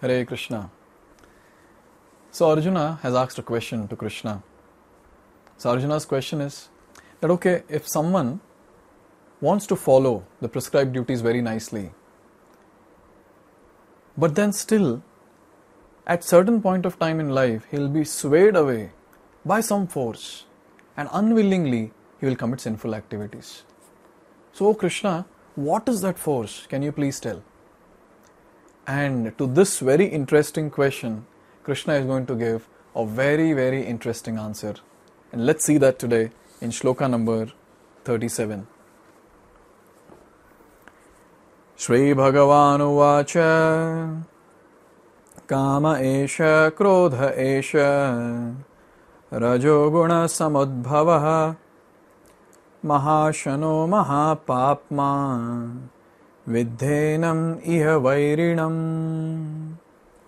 Hare Krishna. So Arjuna has asked a question to Krishna. So Arjuna's question is that okay, if someone wants to follow the prescribed duties very nicely, but then still at certain point of time in life he'll be swayed away by some force and unwillingly he will commit sinful activities. So Krishna, what is that force? Can you please tell? And to this very interesting question, Krishna is going to give a very, very interesting answer. And let's see that today in shloka number 37. Shri Bhagavan Uvacha Kama Esha Krodha Esha Rajoguna Samudbhavaha Mahashano Mahapapma Vidhenam Iha Vairinam.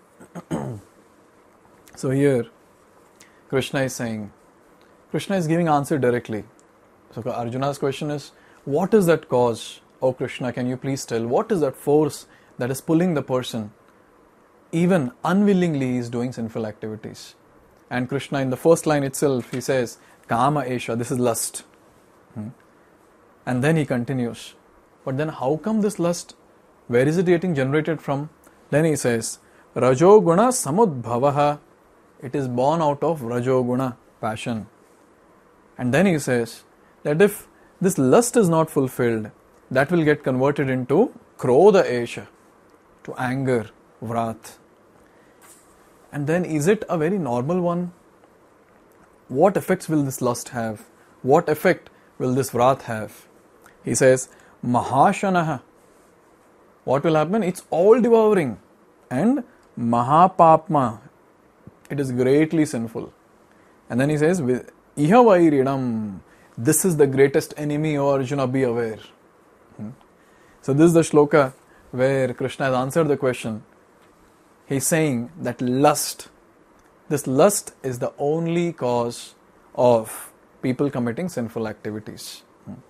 So here Krishna is saying, Krishna is giving answer directly. So Arjuna's question is, what is that cause? Oh Krishna, can you please tell, what is that force that is pulling the person? Even unwillingly he is doing sinful activities. And Krishna in the first line itself, he says, Kama Esha, this is lust. And then he continues, but then how come this lust? Where is it getting generated from? Then he says, Rajoguna Samudbhavaha. It is born out of Rajoguna, passion. And then he says that if this lust is not fulfilled, that will get converted into Krodha Esha, to anger, wrath. And then is it a very normal one? What effects will this lust have? What effect will this wrath have? He says, Mahashanaha. What will happen? It's all devouring. And Mahapapma. It is greatly sinful. And then he says, Iha Vairinam. This is the greatest enemy, O Arjuna, be aware. So this is the shloka where Krishna has answered the question. He's saying that this lust is the only cause of people committing sinful activities.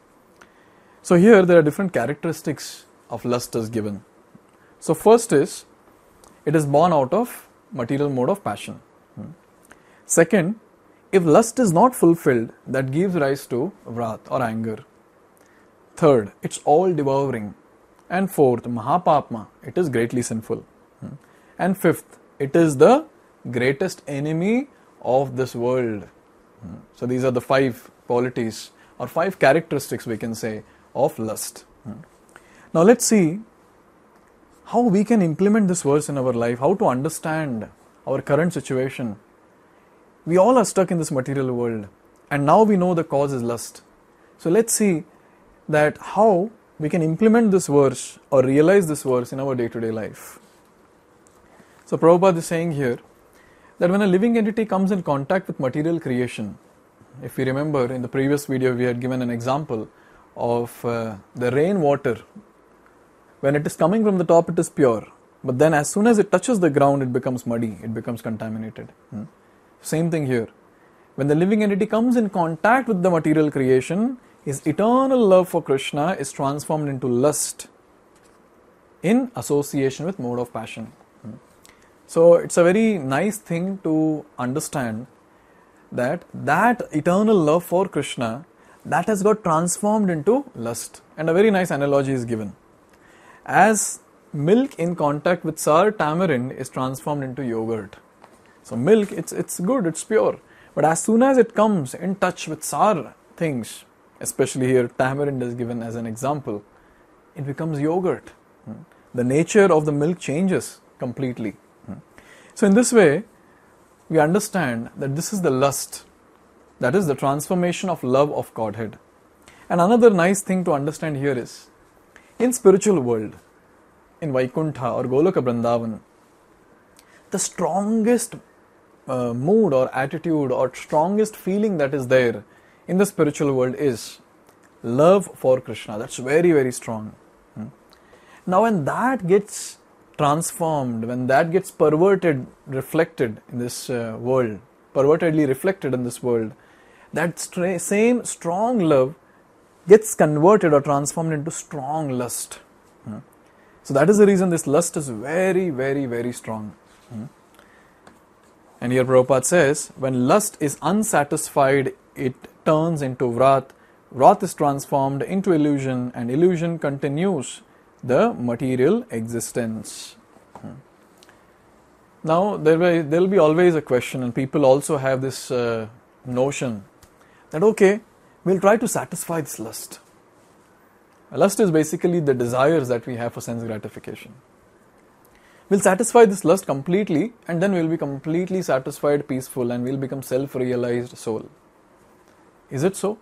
So here there are different characteristics of lust as given. So first is, it is born out of material mode of passion. Second, if lust is not fulfilled, that gives rise to wrath or anger. Third, it's all devouring. And fourth, Mahapapma, it is greatly sinful. And fifth, it is the greatest enemy of this world. So these are the 5 qualities or 5 characteristics, we can say, of lust. Now let's see how we can implement this verse in our life, how to understand our current situation. We all are stuck in this material world and now we know the cause is lust. So let's see that how we can implement this verse or realize this verse in our day-to-day life. So Prabhupada is saying here that when a living entity comes in contact with material creation, if we remember in the previous video we had given an example of the rainwater. When it is coming from the top it is pure, but then as soon as it touches the ground it becomes muddy, it becomes contaminated. Same thing here. When the living entity comes in contact with the material creation, his eternal love for Krishna is transformed into lust in association with mode of passion. So it's a very nice thing to understand that eternal love for Krishna, that has got transformed into lust. And a very nice analogy is given. As milk in contact with sour tamarind is transformed into yogurt. So milk, it's good, it's pure. But as soon as it comes in touch with sour things, especially here tamarind is given as an example, it becomes yogurt. The nature of the milk changes completely. So in this way, we understand that this is the lust, that is the transformation of love of Godhead. And another nice thing to understand here is, in spiritual world, in Vaikuntha or Goloka Vrindavan, the strongest mood or attitude or strongest feeling that is there in the spiritual world is love for Krishna. That's very, very strong. Now when that gets transformed, when that gets reflected in this world, pervertedly reflected in this world, that same strong love gets converted or transformed into strong lust. So that is the reason this lust is very, very, very strong. And here Prabhupada says, when lust is unsatisfied, it turns into vrat. Vrat is transformed into illusion, and illusion continues the material existence. Now, there will be always a question, and people also have this notion that, okay, we'll try to satisfy this lust. Lust is basically the desires that we have for sense gratification. We'll satisfy this lust completely, and then we'll be completely satisfied, peaceful, and we'll become self-realized soul. Is it so?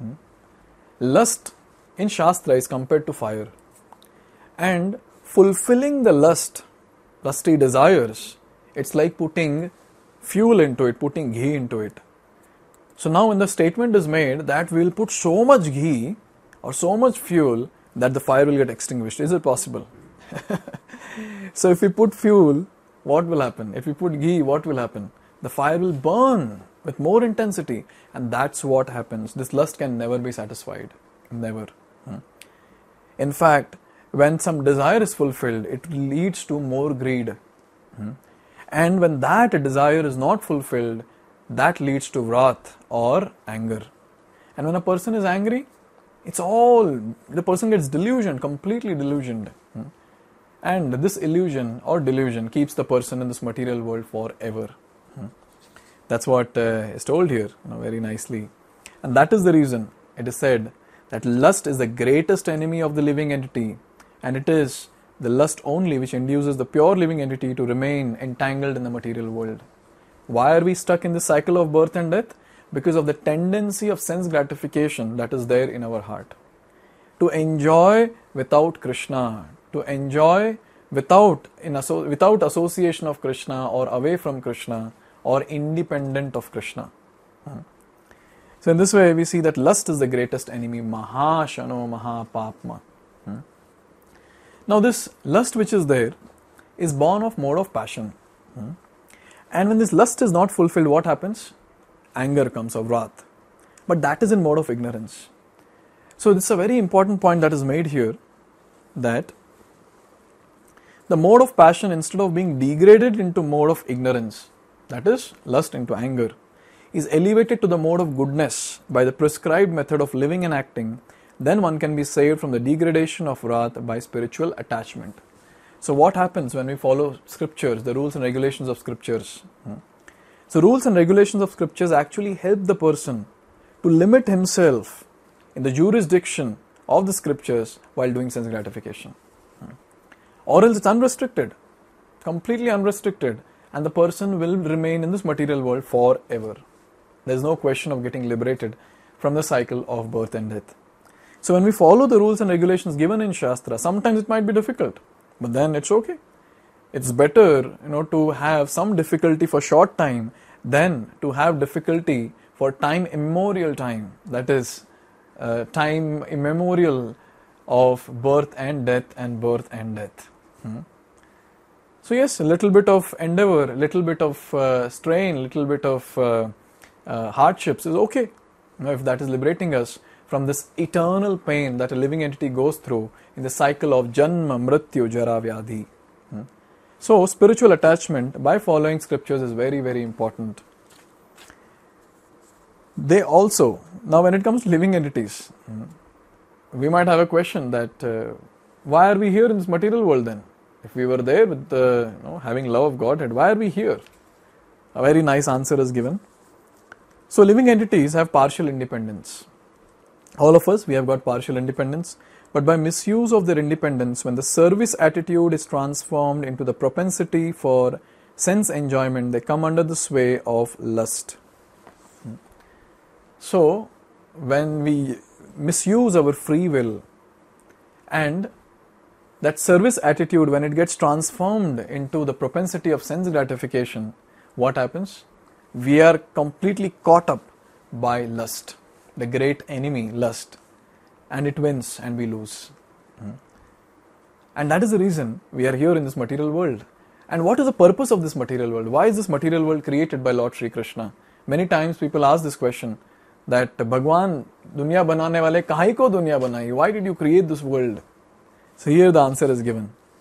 Lust in Shastra is compared to fire. And fulfilling the lusty desires, it's like putting fuel into it, putting ghee into it. So now when the statement is made that we'll put so much ghee or so much fuel that the fire will get extinguished, is it possible? So if we put fuel, what will happen? If we put ghee, what will happen? The fire will burn with more intensity, and that's what happens. This lust can never be satisfied. Never. In fact, when some desire is fulfilled, it leads to more greed. And when that desire is not fulfilled, that leads to wrath or anger. And when a person is angry, the person gets delusioned, completely delusioned. And this illusion or delusion keeps the person in this material world forever. That's what is told here, very nicely. And that is the reason it is said that lust is the greatest enemy of the living entity, and it is the lust only which induces the pure living entity to remain entangled in the material world. Why are we stuck in the cycle of birth and death? Because of the tendency of sense gratification that is there in our heart. To enjoy without Krishna, to enjoy without association of Krishna or away from Krishna or independent of Krishna. So in this way we see that lust is the greatest enemy, Mahashano Mahapapma. Now this lust which is there is born of mode of passion. And when this lust is not fulfilled, what happens? Anger comes or wrath. But that is in mode of ignorance. So this is a very important point that is made here, that the mode of passion, instead of being degraded into mode of ignorance, that is lust into anger, is elevated to the mode of goodness by the prescribed method of living and acting, then one can be saved from the degradation of wrath by spiritual attachment. So what happens when we follow scriptures, the rules and regulations of scriptures? So rules and regulations of scriptures actually help the person to limit himself in the jurisdiction of the scriptures while doing sense gratification. Or else it's unrestricted, completely unrestricted, and the person will remain in this material world forever. There's no question of getting liberated from the cycle of birth and death. So when we follow the rules and regulations given in Shastra, sometimes it might be difficult, but then it's okay. It's better, to have some difficulty for short time than to have difficulty for time immemorial time. That is, time immemorial of birth and death and birth and death. So yes, a little bit of endeavor, a little bit of strain, a little bit of hardships is okay, if that is liberating us from this eternal pain that a living entity goes through in the cycle of Janma, Mrityu, Jara, Vyadhi. So spiritual attachment by following scriptures is very, very important. They also, now when it comes to living entities, we might have a question that why are we here in this material world then? If we were there with having love of Godhead, why are we here? A very nice answer is given. So living entities have partial independence. All of us, we have got partial independence, but by misuse of their independence, when the service attitude is transformed into the propensity for sense enjoyment, they come under the sway of lust. So, when we misuse our free will, and that service attitude, when it gets transformed into the propensity of sense gratification, what happens? We are completely caught up by lust, the great enemy, lust, and it wins and we lose. And that is the reason we are here in this material world. And what is the purpose of this material world? Why is this material world created by Lord Shri Krishna? Many times people ask this question, that Bhagwan, dunya banane wale, kahi ko dunya banai? Why did you create this world? So here the answer is given.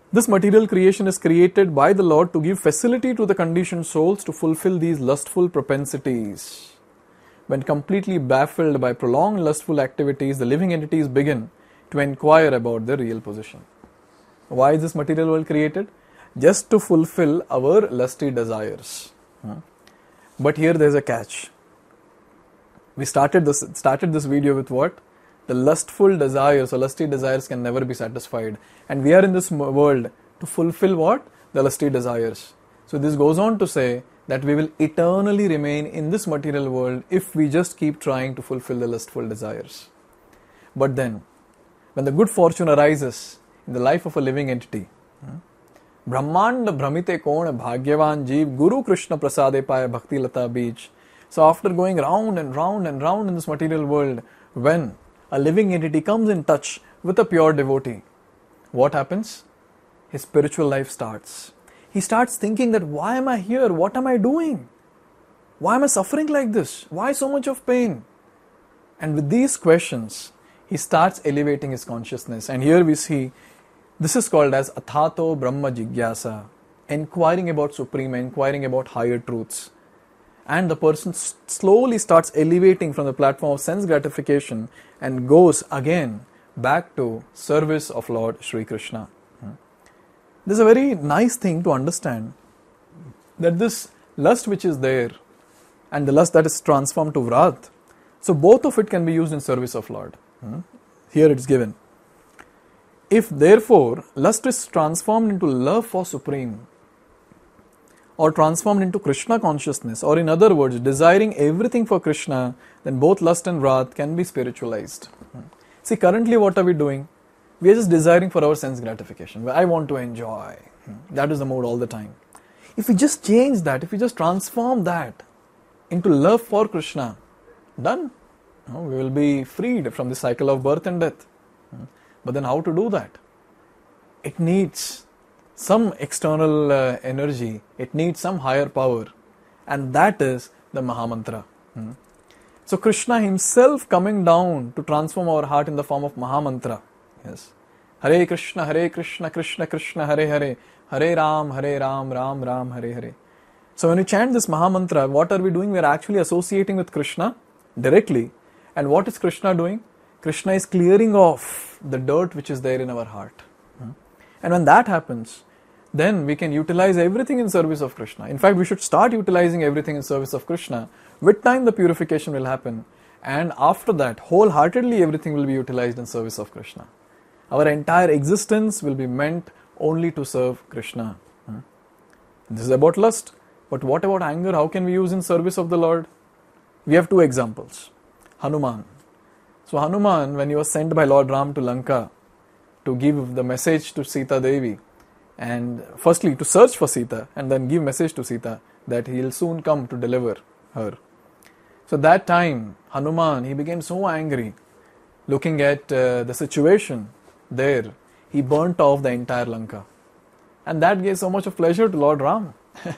This material creation is created by the Lord to give facility to the conditioned souls to fulfill these lustful propensities. When completely baffled by prolonged lustful activities, the living entities begin to inquire about their real position. Why is this material world created? Just to fulfill our lusty desires. But here there is a catch. We started this video with what? The lustful desires or lusty desires can never be satisfied. And we are in this world to fulfill what? The lusty desires. So this goes on to say that we will eternally remain in this material world if we just keep trying to fulfill the lustful desires. But then, when the good fortune arises in the life of a living entity, Brahmanda Brahmite Kona Bhagyavan Jeev Guru Krishna Prasade Paya Bhakti Lata Beach. So after going round and round and round in this material world, when a living entity comes in touch with a pure devotee, what happens? His spiritual life starts. He starts thinking that why am I here? What am I doing? Why am I suffering like this? Why so much of pain? And with these questions, he starts elevating his consciousness. And here we see, this is called as Athato Brahma Jigyasa, inquiring about Supreme, inquiring about higher truths. And the person slowly starts elevating from the platform of sense gratification and goes again back to service of Lord Sri Krishna. This is a very nice thing to understand, that this lust which is there and the lust that is transformed to Vrat, so both of it can be used in service of Lord. Here it's given. If therefore lust is transformed into love for Supreme, or transformed into Krishna consciousness, or in other words, desiring everything for Krishna, then both lust and wrath can be spiritualized. See, currently what are we doing? We are just desiring for our sense gratification. I want to enjoy. That is the mood all the time. If we just change that, if we just transform that into love for Krishna, done. We will be freed from the cycle of birth and death. But then how to do that? It needs some external energy, it needs some higher power, and that is the Mahamantra. So Krishna himself coming down to transform our heart in the form of Mahamantra. Yes. Hare Krishna, Krishna Krishna, Hare Hare, Hare Ram, Ram Ram, Hare Hare. So when we chant this Mahamantra, what are we doing? We are actually associating with Krishna directly. And what is Krishna doing? Krishna is clearing off the dirt which is there in our heart. And when that happens, then we can utilize everything in service of Krishna. In fact, we should start utilizing everything in service of Krishna. With time, the purification will happen. And after that, wholeheartedly everything will be utilized in service of Krishna. Our entire existence will be meant only to serve Krishna. This is about lust. But what about anger? How can we use in service of the Lord? We have two examples. Hanuman. So Hanuman, when he was sent by Lord Ram to Lanka to give the message to Sita Devi, and firstly to search for Sita and then give message to Sita that he will soon come to deliver her. So that time, Hanuman, he became so angry looking at the situation there. He burnt off the entire Lanka. And that gave so much of pleasure to Lord Ram.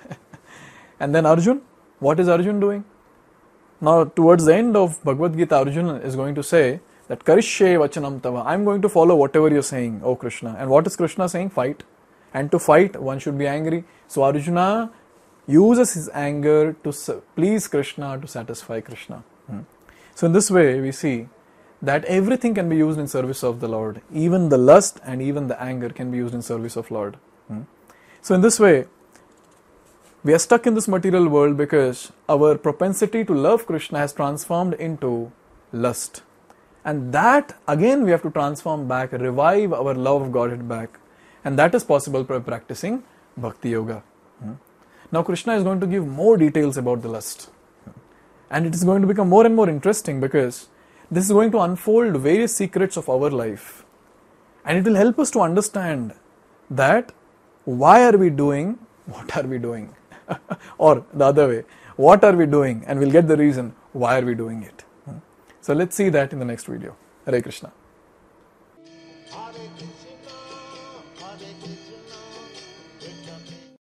And then Arjun, what is Arjun doing? Now towards the end of Bhagavad Gita, Arjuna is going to say that Karishye Vachanam Tava, I am going to follow whatever you are saying, O Krishna. And what is Krishna saying? Fight. And to fight, one should be angry. So Arjuna uses his anger to please Krishna, to satisfy Krishna. So in this way, we see that everything can be used in service of the Lord. Even the lust and even the anger can be used in service of Lord. So in this way, we are stuck in this material world because our propensity to love Krishna has transformed into lust. And that again we have to transform back, revive our love of Godhead back. And that is possible by practicing Bhakti Yoga. Now Krishna is going to give more details about the lust. And it is going to become more and more interesting because this is going to unfold various secrets of our life. And it will help us to understand that why are we doing what are we doing? Or the other way, what are we doing? And we'll get the reason why are we doing it. So let's see that in the next video. Hare Krishna.